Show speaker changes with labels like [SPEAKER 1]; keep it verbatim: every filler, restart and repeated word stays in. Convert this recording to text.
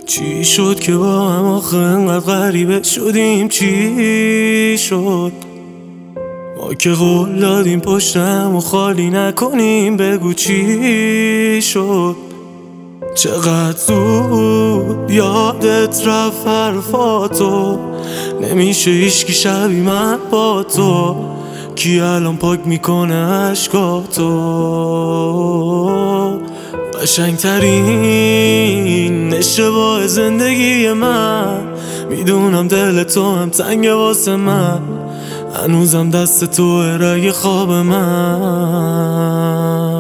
[SPEAKER 1] چی شد که با هم آخه انقدر غریبه شدیم؟ چی شد ما که قول دادیم پشتم و خالی نکنیم؟ بگو چی شد؟ چقدر زود یادت رفت حرفاتو، نمیشه هیچکی شبیه من با تو. کی الان پاک میکنه عشقاتو؟ قشنگترین اشتباه زندگی من، میدونم دل تو هم تنگ واسه من، هنوزم دست تو رگ خواب من.